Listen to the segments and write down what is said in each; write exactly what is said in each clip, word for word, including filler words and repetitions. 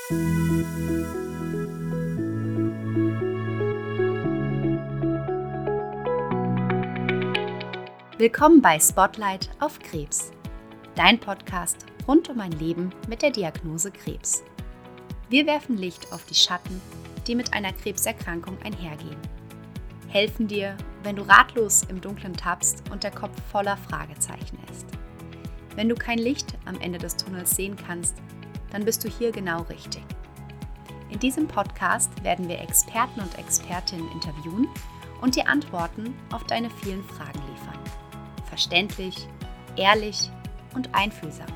Willkommen bei Spotlight auf Krebs, dein Podcast rund um ein Leben mit der Diagnose Krebs. Wir werfen Licht auf die Schatten, die mit einer Krebserkrankung einhergehen. Helfen dir, wenn du ratlos im Dunkeln tappst und der Kopf voller Fragezeichen ist. Wenn du kein Licht am Ende des Tunnels sehen kannst, dann bist du hier genau richtig. In diesem Podcast werden wir Experten und Expertinnen interviewen und dir Antworten auf deine vielen Fragen liefern. Verständlich, ehrlich und einfühlsam.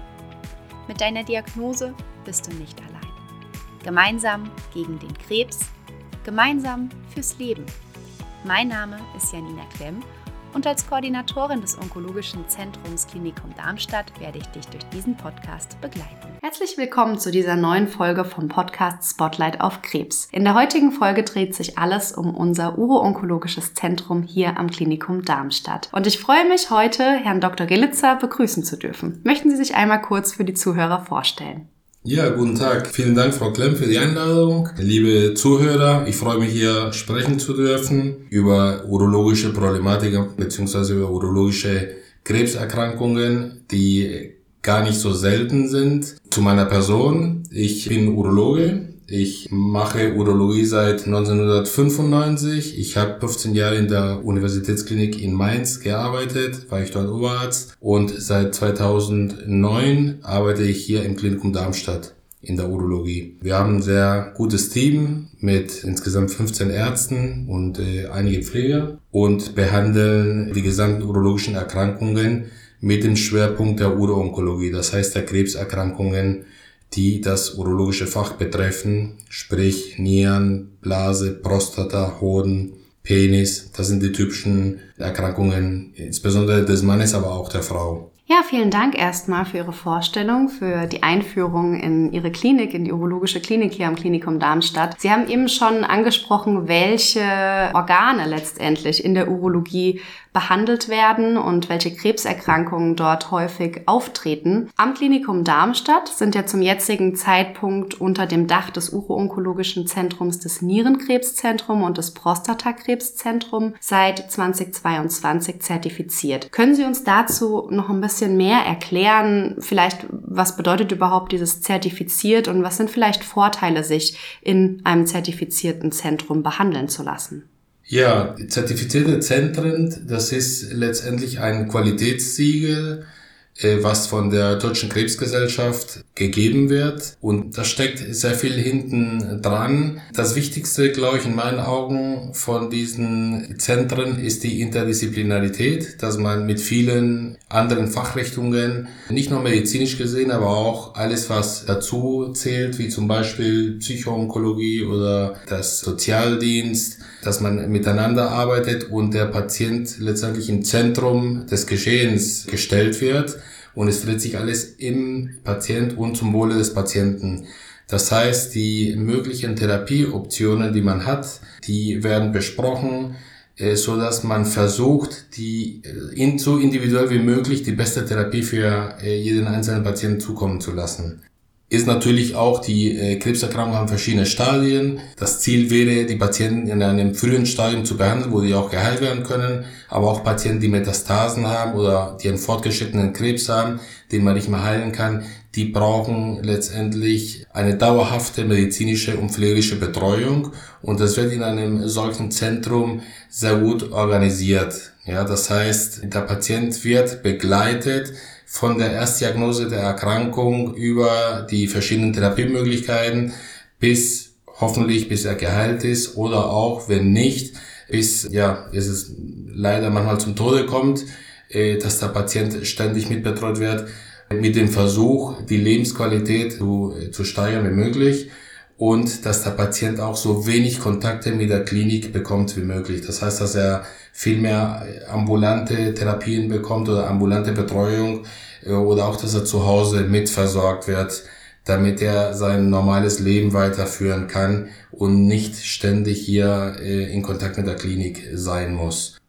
Mit deiner Diagnose bist du nicht allein. Gemeinsam gegen den Krebs, gemeinsam fürs Leben. Mein Name ist Janina Klemm und als Koordinatorin des Onkologischen Zentrums Klinikum Darmstadt werde ich dich durch diesen Podcast begleiten. Herzlich willkommen zu dieser neuen Folge vom Podcast Spotlight auf Krebs. In der heutigen Folge dreht sich alles um unser Uro-Onkologisches Zentrum hier am Klinikum Darmstadt. Und ich freue mich, heute Herrn Doktor Gelitzer begrüßen zu dürfen. Möchten Sie sich einmal kurz für die Zuhörer vorstellen? Ja, guten Tag. Vielen Dank, Frau Klemm, für die Einladung. Liebe Zuhörer, ich freue mich, hier sprechen zu dürfen über urologische Problematiken bzw. über urologische Krebserkrankungen, die gar nicht so selten sind. Zu meiner Person. Ich bin Urologe. Ich mache Urologie seit neunzehnhundertfünfundneunzig. Ich habe fünfzehn Jahre in der Universitätsklinik in Mainz gearbeitet, war ich dort Oberarzt. Und seit zweitausendneun arbeite ich hier im Klinikum Darmstadt in der Urologie. Wir haben ein sehr gutes Team mit insgesamt fünfzehn Ärzten und äh, einige Pfleger und behandeln die gesamten urologischen Erkrankungen mit dem Schwerpunkt der Uro-Onkologie, das heißt der Krebserkrankungen, die das urologische Fach betreffen, sprich Nieren, Blase, Prostata, Hoden, Penis. Das sind die typischen Erkrankungen, insbesondere des Mannes, aber auch der Frau. Ja, vielen Dank erstmal für Ihre Vorstellung, für die Einführung in Ihre Klinik, in die urologische Klinik hier am Klinikum Darmstadt. Sie haben eben schon angesprochen, welche Organe letztendlich in der Urologie behandelt werden und welche Krebserkrankungen dort häufig auftreten. Am Klinikum Darmstadt sind ja zum jetzigen Zeitpunkt unter dem Dach des Uro-Onkologischen Zentrums das Nierenkrebszentrum und das Prostatakrebszentrum seit zweitausendzweiundzwanzig zertifiziert. Können Sie uns dazu noch ein bisschen mehr erklären? Vielleicht, was bedeutet überhaupt dieses zertifiziert und was sind vielleicht Vorteile, sich in einem zertifizierten Zentrum behandeln zu lassen? Ja, zertifizierte Zentren, das ist letztendlich ein Qualitätssiegel, was von der Deutschen Krebsgesellschaft gegeben wird. Und da steckt sehr viel hinten dran. Das Wichtigste, glaube ich, in meinen Augen von diesen Zentren ist die Interdisziplinarität, dass man mit vielen anderen Fachrichtungen, nicht nur medizinisch gesehen, aber auch alles, was dazu zählt, wie zum Beispiel Psychoonkologie oder das Sozialdienst, dass man miteinander arbeitet und der Patient letztendlich im Zentrum des Geschehens gestellt wird. Und es dreht sich alles im Patient und zum Wohle des Patienten. Das heißt, die möglichen Therapieoptionen, die man hat, die werden besprochen, so dass man versucht, die in, so individuell wie möglich die beste Therapie für jeden einzelnen Patienten zukommen zu lassen. Ist natürlich auch, die äh, Krebserkrankungen haben verschiedene Stadien. Das Ziel wäre, die Patienten in einem frühen Stadium zu behandeln, wo die auch geheilt werden können. Aber auch Patienten, die Metastasen haben oder die einen fortgeschrittenen Krebs haben, den man nicht mehr heilen kann, die brauchen letztendlich eine dauerhafte medizinische und pflegerische Betreuung. Und das wird in einem solchen Zentrum sehr gut organisiert. Ja, das heißt, der Patient wird begleitet von der Erstdiagnose der Erkrankung über die verschiedenen Therapiemöglichkeiten bis hoffentlich bis er geheilt ist oder auch, wenn nicht, bis ja, es ist leider manchmal zum Tode kommt, dass der Patient ständig mitbetreut wird, mit dem Versuch, die Lebensqualität zu, zu steigern wie möglich und dass der Patient auch so wenig Kontakte mit der Klinik bekommt wie möglich. Das heißt, dass er viel mehr ambulante Therapien bekommt oder ambulante Betreuung oder auch, dass er zu Hause mitversorgt wird, damit er sein normales Leben weiterführen kann und nicht ständig hier in Kontakt mit der Klinik sein muss.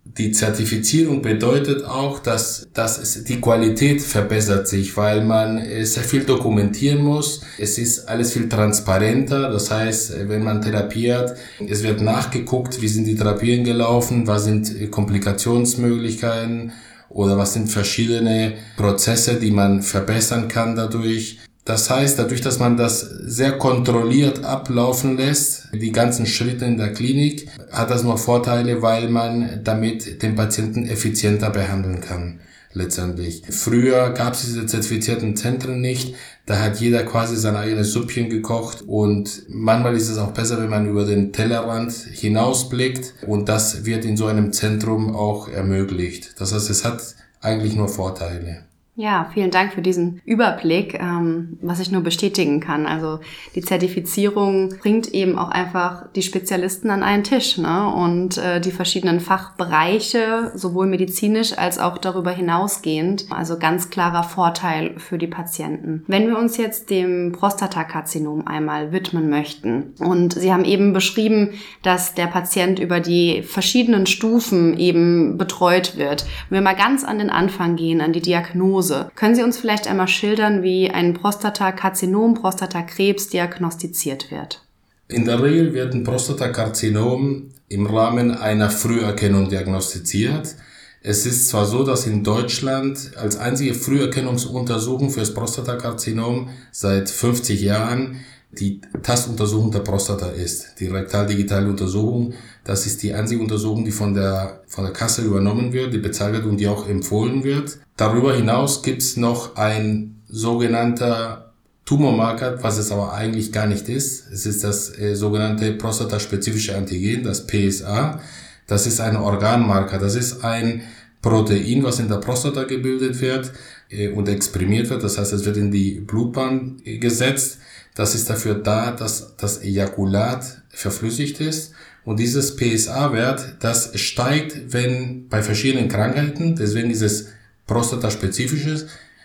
Die Zertifizierung bedeutet auch, dass, dass es, die Qualität verbessert sich, weil man sehr viel dokumentieren muss. Es ist alles viel transparenter. Das heißt, wenn man therapiert, es wird nachgeguckt, wie sind die Therapien gelaufen, was sind Komplikationsmöglichkeiten oder was sind verschiedene Prozesse, die man verbessern kann dadurch. Das heißt, dadurch, dass man das sehr kontrolliert ablaufen lässt, die ganzen Schritte in der Klinik, hat das nur Vorteile, weil man damit den Patienten effizienter behandeln kann, letztendlich. Früher gab es diese zertifizierten Zentren nicht, da hat jeder quasi sein eigenes Süppchen gekocht und manchmal ist es auch besser, wenn man über den Tellerrand hinausblickt und das wird in so einem Zentrum auch ermöglicht. Das heißt, es hat eigentlich nur Vorteile. Ja, vielen Dank für diesen Überblick, ähm, was ich nur bestätigen kann. Also die Zertifizierung bringt eben auch einfach die Spezialisten an einen Tisch, ne? Und äh, die verschiedenen Fachbereiche, sowohl medizinisch als auch darüber hinausgehend. Also ganz klarer Vorteil für die Patienten. Wenn wir uns jetzt dem Prostatakarzinom einmal widmen möchten und Sie haben eben beschrieben, dass der Patient über die verschiedenen Stufen eben betreut wird. Wenn wir mal ganz an den Anfang gehen, an die Diagnose, können Sie uns vielleicht einmal schildern, wie ein Prostatakarzinom, Prostatakrebs diagnostiziert wird? In der Regel wird ein Prostatakarzinom im Rahmen einer Früherkennung diagnostiziert. Es ist zwar so, dass in Deutschland als einzige Früherkennungsuntersuchung für das Prostatakarzinom seit fünfzig Jahren die Tastuntersuchung der Prostata ist, die rektal-digitale Untersuchung. Das ist die einzige Untersuchung, die von der von der Kasse übernommen wird, die bezahlt wird und die auch empfohlen wird. Darüber hinaus gibt es noch ein sogenannter Tumormarker, was es aber eigentlich gar nicht ist. Es ist das äh, sogenannte prostataspezifische Antigen, das P S A. Das ist ein Organmarker. Das ist ein Protein, was in der Prostata gebildet wird äh, und exprimiert wird. Das heißt, es wird in die Blutbahn äh, gesetzt. Das ist dafür da, dass das Ejakulat verflüssigt ist. Und dieses P S A-Wert, das steigt, wenn bei verschiedenen Krankheiten, deswegen ist es prostataspezifisches,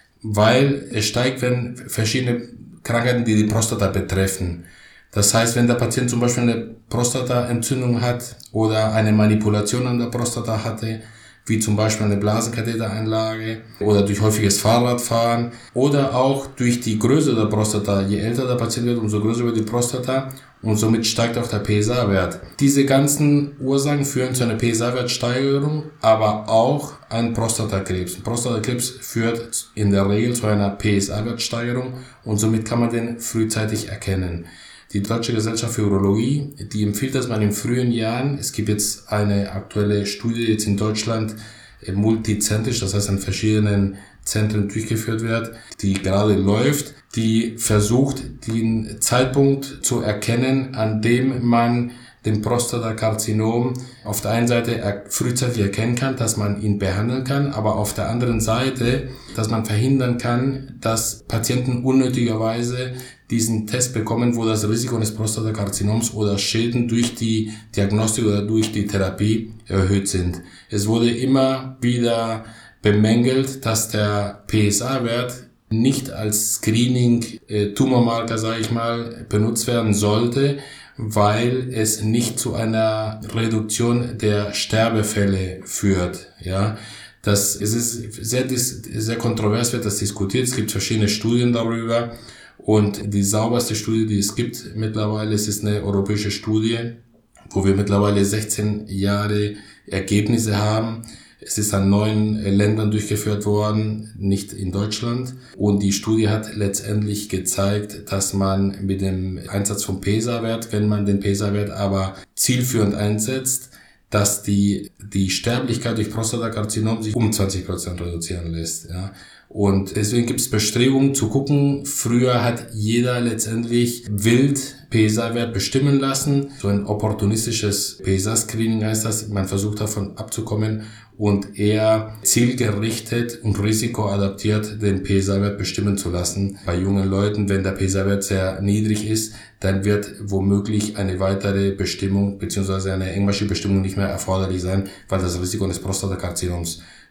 weil es steigt, wenn verschiedene Krankheiten, die die Prostata betreffen. Das heißt, wenn der Patient zum Beispiel eine Prostataentzündung hat oder eine Manipulation an der Prostata hatte, wie zum Beispiel eine Blasenkathetereinlage oder durch häufiges Fahrradfahren oder auch durch die Größe der Prostata. Je älter der Patient wird, umso größer wird die Prostata und somit steigt auch der P S A-Wert. Diese ganzen Ursachen führen zu einer P S A-Wertsteigerung, aber auch ein Prostatakrebs. Ein Prostatakrebs führt in der Regel zu einer P S A-Wertsteigerung und somit kann man den frühzeitig erkennen. Die Deutsche Gesellschaft für Urologie, die empfiehlt, dass man in frühen Jahren, es gibt jetzt eine aktuelle Studie jetzt in Deutschland, multizentrisch, das heißt an verschiedenen Zentren durchgeführt wird, die gerade läuft, die versucht, den Zeitpunkt zu erkennen, an dem man den Prostatakarzinom auf der einen Seite frühzeitig erkennen kann, dass man ihn behandeln kann, aber auf der anderen Seite, dass man verhindern kann, dass Patienten unnötigerweise diesen Test bekommen, wo das Risiko eines Prostatakarzinoms oder Schäden durch die Diagnostik oder durch die Therapie erhöht sind. Es wurde immer wieder bemängelt, dass der P S A-Wert nicht als Screening-Tumormarker, sage ich mal, benutzt werden sollte, weil es nicht zu einer Reduktion der Sterbefälle führt. Ja, das es ist sehr sehr kontrovers, wird das diskutiert. Es gibt verschiedene Studien darüber und die sauberste Studie, die es gibt mittlerweile, es ist eine europäische Studie, wo wir mittlerweile sechzehn Jahre Ergebnisse haben. Es ist an neun Ländern durchgeführt worden, nicht in Deutschland. Und die Studie hat letztendlich gezeigt, dass man mit dem Einsatz vom P S A-Wert, wenn man den P S A-Wert aber zielführend einsetzt, dass die, die Sterblichkeit durch Prostatakarzinom sich um zwanzig Prozent reduzieren lässt. Ja. Und deswegen gibt es Bestrebungen zu gucken, früher hat jeder letztendlich wild P S A-Wert bestimmen lassen. So ein opportunistisches P S A-Screening heißt das. Man versucht davon abzukommen und eher zielgerichtet und risikoadaptiert den P S A-Wert bestimmen zu lassen. Bei jungen Leuten, wenn der P S A-Wert sehr niedrig ist, dann wird womöglich eine weitere Bestimmung bzw. eine engmaschige Bestimmung nicht mehr erforderlich sein, weil das Risiko eines Prostatakarzinoms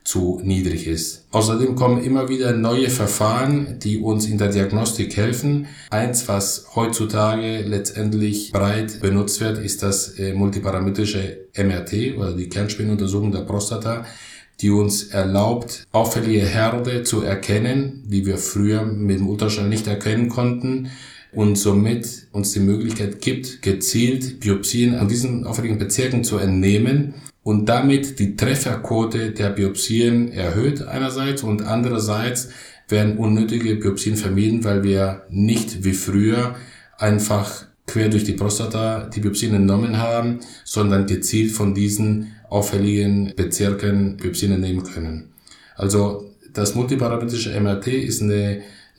zu niedrig ist. Außerdem kommen immer wieder neue Verfahren, die uns in der Diagnostik helfen. Eins, was heutzutage letztendlich breit benutzt wird, ist das äh, multiparametrische M R T oder die Kernspinuntersuchung der Prostata, die uns erlaubt, auffällige Herde zu erkennen, die wir früher mit dem Ultraschall nicht erkennen konnten, und somit uns die Möglichkeit gibt, gezielt Biopsien an diesen auffälligen Bezirken zu entnehmen und damit die Trefferquote der Biopsien erhöht einerseits und andererseits werden unnötige Biopsien vermieden, weil wir nicht wie früher einfach quer durch die Prostata die Biopsien entnommen haben, sondern gezielt von diesen auffälligen Bezirken Biopsien entnehmen können. Also das multiparametrische M R T ist eine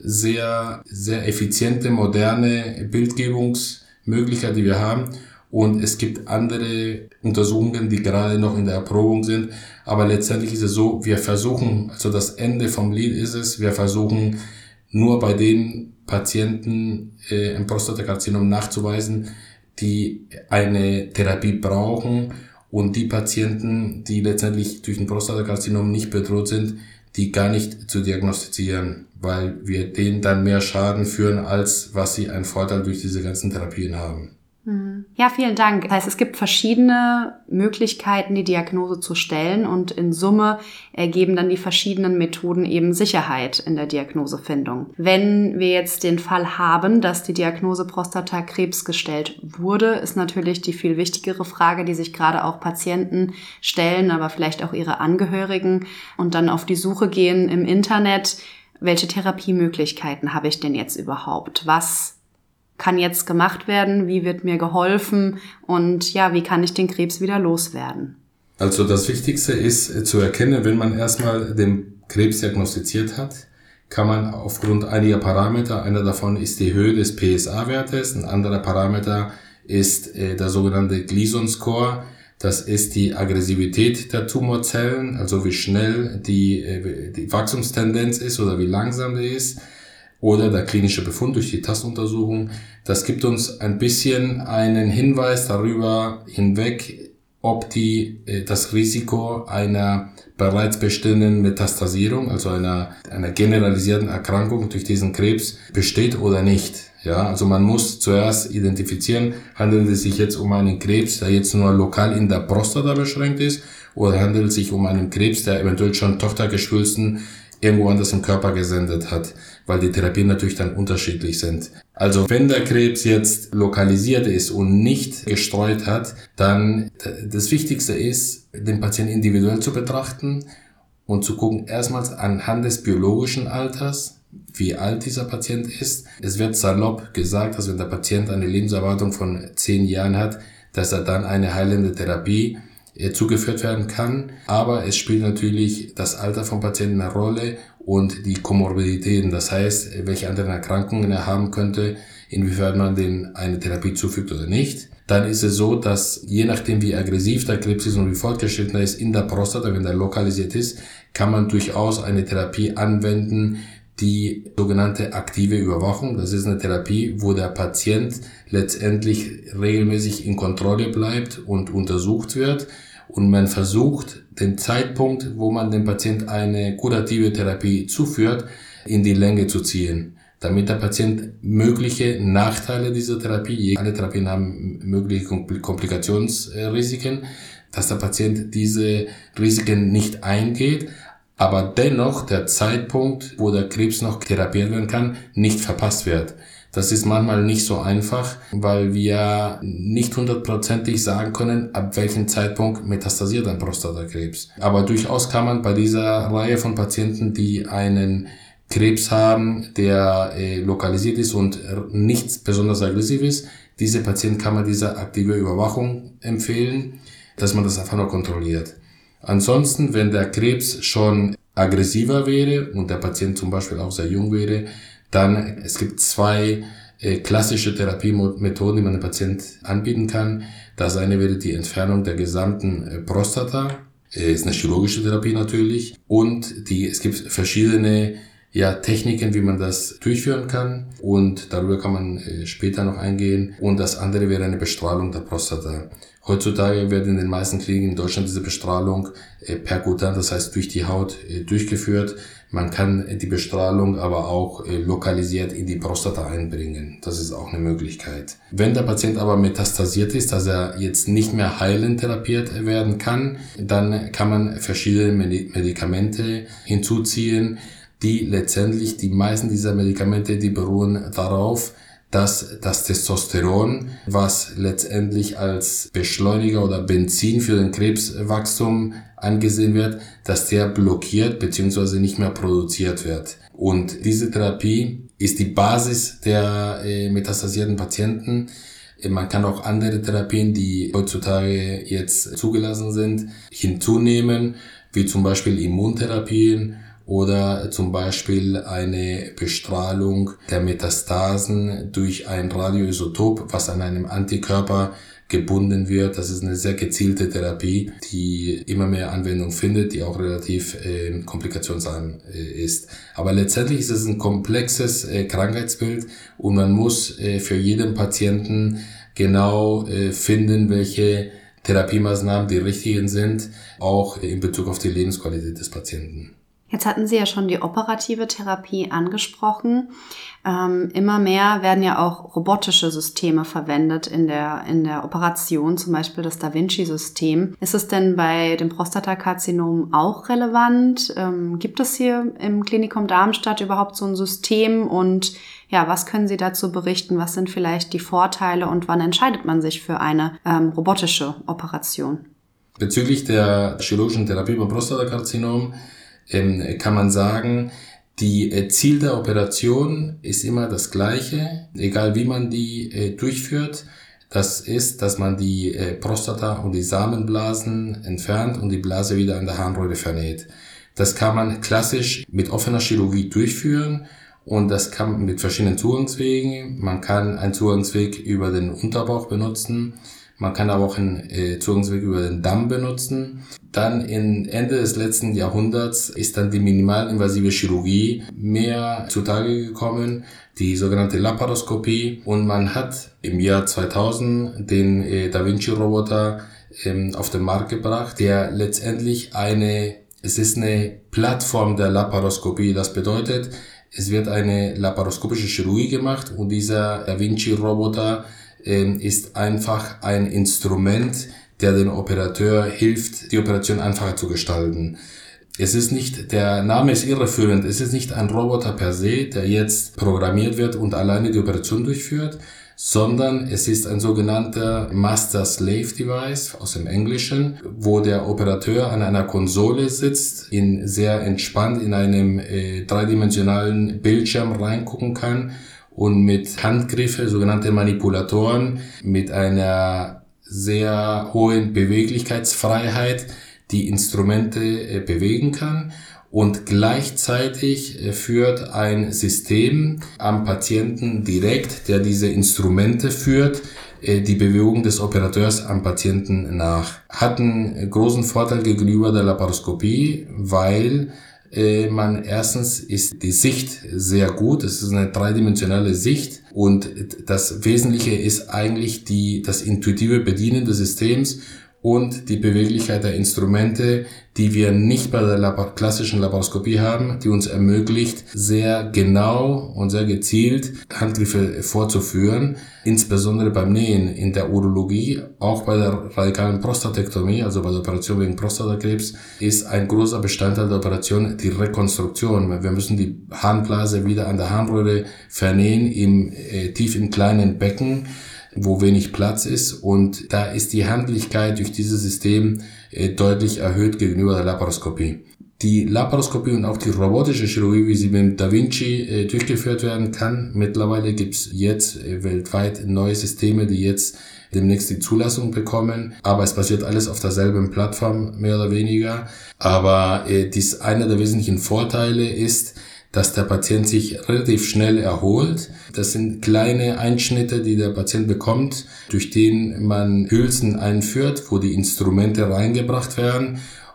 sehr, sehr effiziente, moderne Bildgebungsmöglichkeit, die wir haben. Und es gibt andere Untersuchungen, die gerade noch in der Erprobung sind. Aber letztendlich ist es so, wir versuchen, also das Ende vom Lied ist es, wir versuchen nur bei den Patienten äh, ein Prostatakarzinom nachzuweisen, die eine Therapie brauchen. Und die Patienten, die letztendlich durch ein Prostatakarzinom nicht bedroht sind, die gar nicht zu diagnostizieren, weil wir denen dann mehr Schaden führen, als was sie einen Vorteil durch diese ganzen Therapien haben. Ja, vielen Dank. Das heißt, es gibt verschiedene Möglichkeiten, die Diagnose zu stellen und in Summe ergeben dann die verschiedenen Methoden eben Sicherheit in der Diagnosefindung. Wenn wir jetzt den Fall haben, dass die Diagnose Prostatakrebs gestellt wurde, ist natürlich die viel wichtigere Frage, die sich gerade auch Patienten stellen, aber vielleicht auch ihre Angehörigen und dann auf die Suche gehen im Internet. Welche Therapiemöglichkeiten habe ich denn jetzt überhaupt? Was kann jetzt gemacht werden? Wie wird mir geholfen? Und ja, wie kann ich den Krebs wieder loswerden? Also das Wichtigste ist zu erkennen, wenn man erstmal den Krebs diagnostiziert hat, kann man aufgrund einiger Parameter, einer davon ist die Höhe des P S A-Wertes, ein anderer Parameter ist äh, der sogenannte Gleason-Score. Das ist die Aggressivität der Tumorzellen, also wie schnell die, äh, die Wachstumstendenz ist oder wie langsam die ist. Oder der klinische Befund durch die Tastuntersuchung. Das gibt uns ein bisschen einen Hinweis darüber hinweg, ob die das Risiko einer bereits bestehenden Metastasierung, also einer einer generalisierten Erkrankung durch diesen Krebs besteht oder nicht. Ja, also man muss zuerst identifizieren, handelt es sich jetzt um einen Krebs, der jetzt nur lokal in der Prostata beschränkt ist, oder handelt es sich um einen Krebs, der eventuell schon Tochtergeschwülsten irgendwo anders im Körper gesendet hat, weil die Therapien natürlich dann unterschiedlich sind. Also wenn der Krebs jetzt lokalisiert ist und nicht gestreut hat, dann das Wichtigste ist, den Patienten individuell zu betrachten und zu gucken, erstmals anhand des biologischen Alters, wie alt dieser Patient ist. Es wird salopp gesagt, dass wenn der Patient eine Lebenserwartung von zehn Jahren hat, dass er dann eine heilende Therapie zugeführt werden kann, aber es spielt natürlich das Alter vom Patienten eine Rolle und die Komorbiditäten, das heißt, welche anderen Erkrankungen er haben könnte, inwiefern man den eine Therapie zufügt oder nicht. Dann ist es so, dass je nachdem wie aggressiv der Krebs ist und wie fortgeschritten er ist in der Prostata, wenn der lokalisiert ist, kann man durchaus eine Therapie anwenden, die sogenannte aktive Überwachung. Das ist eine Therapie, wo der Patient letztendlich regelmäßig in Kontrolle bleibt und untersucht wird. Und man versucht, den Zeitpunkt, wo man dem Patient eine kurative Therapie zuführt, in die Länge zu ziehen, damit der Patient mögliche Nachteile dieser Therapie, alle Therapien haben mögliche Komplikationsrisiken, dass der Patient diese Risiken nicht eingeht, aber dennoch der Zeitpunkt, wo der Krebs noch therapiert werden kann, nicht verpasst wird. Das ist manchmal nicht so einfach, weil wir nicht hundertprozentig sagen können, ab welchem Zeitpunkt metastasiert ein Prostatakrebs. Aber durchaus kann man bei dieser Reihe von Patienten, die einen Krebs haben, der äh, lokalisiert ist und nicht besonders aggressiv ist, diese Patienten kann man diese aktive Überwachung empfehlen, dass man das einfach nur kontrolliert. Ansonsten, wenn der Krebs schon aggressiver wäre und der Patient zum Beispiel auch sehr jung wäre, dann, es gibt zwei äh, klassische Therapiemethoden, die man dem Patient anbieten kann. Das eine wäre die Entfernung der gesamten äh, Prostata, äh, ist eine chirurgische Therapie natürlich. Und die, es gibt verschiedene ja, Techniken, wie man das durchführen kann, und darüber kann man äh, später noch eingehen. Und das andere wäre eine Bestrahlung der Prostata. Heutzutage wird in den meisten Kliniken in Deutschland diese Bestrahlung äh, perkutant, das heißt durch die Haut, äh, durchgeführt. Man kann äh, die Bestrahlung aber auch äh, lokalisiert in die Prostata einbringen. Das ist auch eine Möglichkeit. Wenn der Patient aber metastasiert ist, dass er jetzt nicht mehr heilend therapiert werden kann, dann kann man verschiedene Medikamente hinzuziehen, die letztendlich, die meisten dieser Medikamente, die beruhen darauf, dass das Testosteron, was letztendlich als Beschleuniger oder Benzin für den Krebswachstum angesehen wird, dass der blockiert bzw. nicht mehr produziert wird. Und diese Therapie ist die Basis der äh, metastasierten Patienten. Man kann auch andere Therapien, die heutzutage jetzt zugelassen sind, hinzunehmen, wie zum Beispiel Immuntherapien oder zum Beispiel eine Bestrahlung der Metastasen durch ein Radioisotop, was an einem Antikörper gebunden wird. Das ist eine sehr gezielte Therapie, die immer mehr Anwendung findet, die auch relativ äh, komplikationsarm äh, ist. Aber letztendlich ist es ein komplexes äh, Krankheitsbild und man muss äh, für jeden Patienten genau äh, finden, welche Therapiemaßnahmen die richtigen sind, auch in Bezug auf die Lebensqualität des Patienten. Jetzt hatten Sie ja schon die operative Therapie angesprochen. Ähm, immer mehr werden ja auch robotische Systeme verwendet in der, in der Operation, zum Beispiel das Da Vinci-System. Ist es denn bei dem Prostatakarzinom auch relevant? Ähm, gibt es hier im Klinikum Darmstadt überhaupt so ein System? Und ja, was können Sie dazu berichten? Was sind vielleicht die Vorteile und wann entscheidet man sich für eine ähm, robotische Operation? Bezüglich der chirurgischen Therapie beim Prostatakarzinom kann man sagen, die äh, Ziel der Operation ist immer das gleiche, egal wie man die äh, durchführt. Das ist, dass man die äh, Prostata und die Samenblasen entfernt und die Blase wieder an der Harnröhre vernäht. Das kann man klassisch mit offener Chirurgie durchführen und das kann man mit verschiedenen Zugangswegen. Man kann einen Zugangsweg über den Unterbauch benutzen. Man kann aber auch einen äh, Zugangsweg über den Damm benutzen. Dann in Ende des letzten Jahrhunderts ist dann die minimalinvasive Chirurgie mehr zutage gekommen, die sogenannte Laparoskopie. Und man hat im Jahr zweitausend den äh, Da Vinci-Roboter ähm, auf den Markt gebracht, der letztendlich eine, es ist eine Plattform der Laparoskopie. Das bedeutet, es wird eine laparoskopische Chirurgie gemacht und dieser Da Vinci-Roboter ist einfach ein Instrument, der den Operateur hilft, die Operation einfacher zu gestalten. Es ist nicht, der Name ist irreführend, es ist nicht ein Roboter per se, der jetzt programmiert wird und alleine die Operation durchführt, sondern es ist ein sogenannter Master-Slave-Device aus dem Englischen, wo der Operateur an einer Konsole sitzt, in sehr entspannt in einem äh, dreidimensionalen Bildschirm reingucken kann und mit Handgriffe, sogenannte Manipulatoren, mit einer sehr hohen Beweglichkeitsfreiheit die Instrumente äh, bewegen kann. Und gleichzeitig äh, führt ein System am Patienten direkt, der diese Instrumente führt, äh, die Bewegung des Operateurs am Patienten nach. Hat einen großen Vorteil gegenüber der Laparoskopie, weil man erstens ist die Sicht sehr gut, es ist eine dreidimensionale Sicht und das Wesentliche ist eigentlich die, das intuitive Bedienen des Systems und die Beweglichkeit der Instrumente, die wir nicht bei der Lab- klassischen Laparoskopie haben, die uns ermöglicht, sehr genau und sehr gezielt Handgriffe vorzuführen, insbesondere beim Nähen in der Urologie, auch bei der radikalen Prostatektomie, also bei der Operation wegen Prostatakrebs, ist ein großer Bestandteil der Operation die Rekonstruktion. Wir müssen die Harnblase wieder an der Harnröhre vernähen, im, äh, tief im kleinen Becken, wo wenig Platz ist, und da ist die Handlichkeit durch dieses System äh, deutlich erhöht gegenüber der Laparoskopie. Die Laparoskopie und auch die robotische Chirurgie, wie sie mit dem Da Vinci äh, durchgeführt werden kann, mittlerweile gibt's jetzt äh, weltweit neue Systeme, die jetzt demnächst die Zulassung bekommen, aber es basiert alles auf derselben Plattform, mehr oder weniger. Aber äh, dies einer der wesentlichen Vorteile ist, dass der Patient sich relativ schnell erholt. Das sind kleine Einschnitte, die der Patient bekommt, durch den man Hülsen einführt, wo die Instrumente reingebracht werden.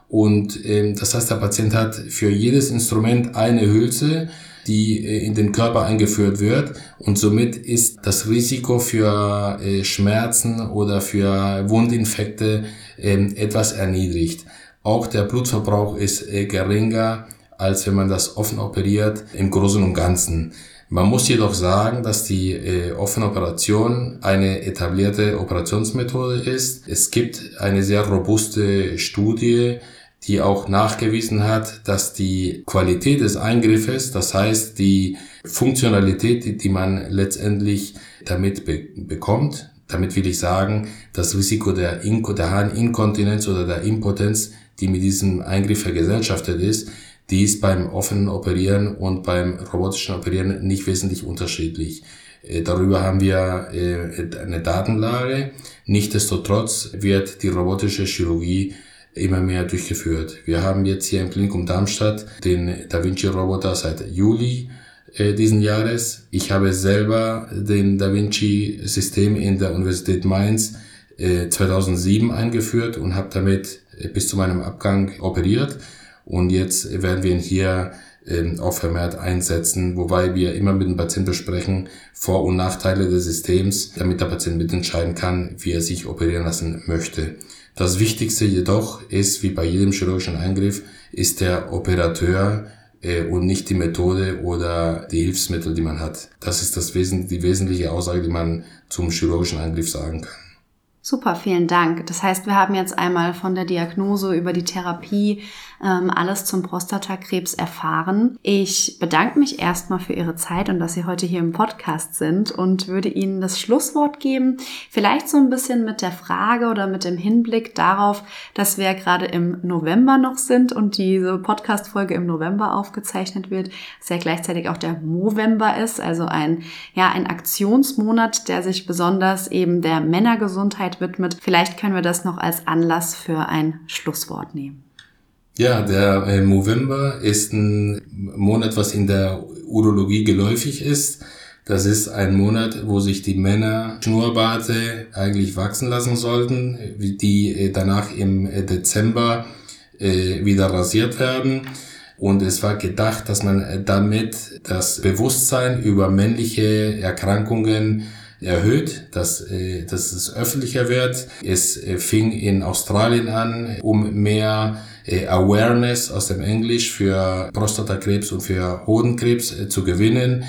Und ähm, das heißt, der Patient hat für jedes Instrument eine Hülse, die äh, in den Körper eingeführt wird. Und somit ist das Risiko für äh, Schmerzen oder für Wundinfekte äh, etwas erniedrigt. Auch der Blutverbrauch ist äh, geringer, als wenn man das offen operiert, im Großen und Ganzen. Man muss jedoch sagen, dass die äh, offene Operation eine etablierte Operationsmethode ist. Es gibt eine sehr robuste Studie, die auch nachgewiesen hat, dass die Qualität des Eingriffes, das heißt die Funktionalität, die, die man letztendlich damit be- bekommt, damit will ich sagen, das Risiko der, Inko- der Harninkontinenz oder der Impotenz, die mit diesem Eingriff vergesellschaftet ist, die ist beim offenen Operieren und beim robotischen Operieren nicht wesentlich unterschiedlich. Äh, darüber haben wir äh, eine Datenlage. Nichtsdestotrotz wird die robotische Chirurgie immer mehr durchgeführt. Wir haben jetzt hier im Klinikum Darmstadt den Da Vinci Roboter seit Juli äh, diesen Jahres. Ich habe selber den Da Vinci System in der Universität Mainz äh, zweitausendsieben eingeführt und habe damit äh, bis zu meinem Abgang operiert. Und jetzt werden wir ihn hier ähm, auch vermehrt einsetzen, wobei wir immer mit dem Patienten besprechen, Vor- und Nachteile des Systems, damit der Patient mitentscheiden kann, wie er sich operieren lassen möchte. Das Wichtigste jedoch ist, wie bei jedem chirurgischen Eingriff, ist der Operateur äh, und nicht die Methode oder die Hilfsmittel, die man hat. Das ist das Wesen, die wesentliche Aussage, die man zum chirurgischen Eingriff sagen kann. Super, vielen Dank. Das heißt, wir haben jetzt einmal von der Diagnose über die Therapie ähm, alles zum Prostatakrebs erfahren. Ich bedanke mich erstmal für Ihre Zeit und dass Sie heute hier im Podcast sind und würde Ihnen das Schlusswort geben. Vielleicht so ein bisschen mit der Frage oder mit dem Hinblick darauf, dass wir gerade im November noch sind und diese Podcast-Folge im November aufgezeichnet wird, dass ja gleichzeitig auch der Movember ist, also ein, ja, ein Aktionsmonat, der sich besonders eben der Männergesundheit widmet. Vielleicht können wir das noch als Anlass für ein Schlusswort nehmen. Ja, der äh, Movember ist ein Monat, was in der Urologie geläufig ist. Das ist ein Monat, wo sich die Männer Schnurrbarte eigentlich wachsen lassen sollten, die äh, danach im äh, Dezember äh, wieder rasiert werden. Und es war gedacht, dass man damit das Bewusstsein über männliche Erkrankungen erhöht, dass, äh, dass es öffentlicher wird. Es äh, fing in Australien an, um mehr äh, Awareness aus dem Englisch für Prostatakrebs und für Hodenkrebs äh, zu gewinnen.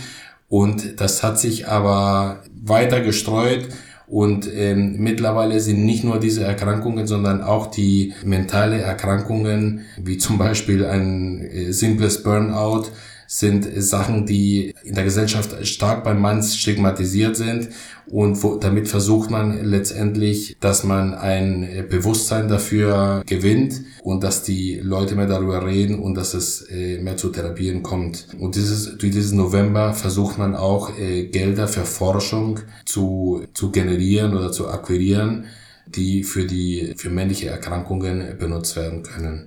Und das hat sich aber weiter gestreut. Und ähm, mittlerweile sind nicht nur diese Erkrankungen, sondern auch die mentale Erkrankungen, wie zum Beispiel ein äh, simples Burnout, sind Sachen, die in der Gesellschaft stark beim Mann stigmatisiert sind. Und wo, damit versucht man letztendlich, dass man ein Bewusstsein dafür gewinnt und dass die Leute mehr darüber reden und dass es äh, mehr zu Therapien kommt. Und dieses, durch diesen November versucht man auch äh, Gelder für Forschung zu, zu generieren oder zu akquirieren, die für die, für männliche Erkrankungen benutzt werden können.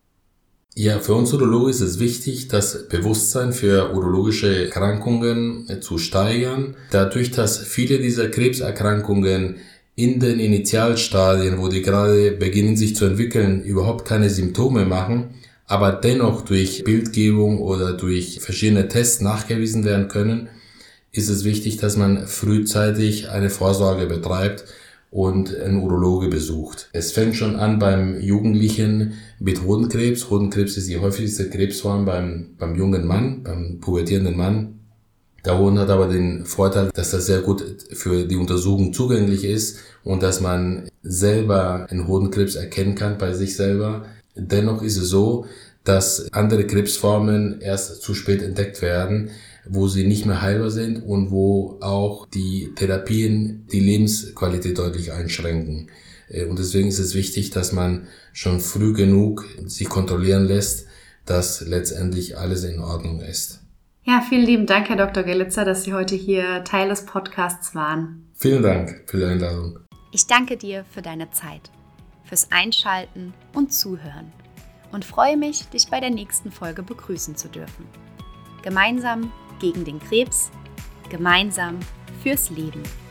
Ja, für uns Urologen ist es wichtig, das Bewusstsein für urologische Erkrankungen zu steigern. Dadurch, dass viele dieser Krebserkrankungen in den Initialstadien, wo die gerade beginnen sich zu entwickeln, überhaupt keine Symptome machen, aber dennoch durch Bildgebung oder durch verschiedene Tests nachgewiesen werden können, ist es wichtig, dass man frühzeitig eine Vorsorge betreibt und einen Urologe besucht. Es fängt schon an beim Jugendlichen mit Hodenkrebs. Hodenkrebs ist die häufigste Krebsform beim, beim jungen Mann, beim pubertierenden Mann. Der Hoden hat aber den Vorteil, dass das sehr gut für die Untersuchung zugänglich ist und dass man selber einen Hodenkrebs erkennen kann bei sich selber. Dennoch ist es so, dass andere Krebsformen erst zu spät entdeckt werden, wo sie nicht mehr heilbar sind und wo auch die Therapien die Lebensqualität deutlich einschränken. Und deswegen ist es wichtig, dass man schon früh genug sich kontrollieren lässt, dass letztendlich alles in Ordnung ist. Ja, vielen lieben Dank, Herr Doktor Gellitzer, dass Sie heute hier Teil des Podcasts waren. Vielen Dank für die Einladung. Ich danke dir für deine Zeit, fürs Einschalten und Zuhören und freue mich, dich bei der nächsten Folge begrüßen zu dürfen. Gemeinsam gegen den Krebs, gemeinsam fürs Leben.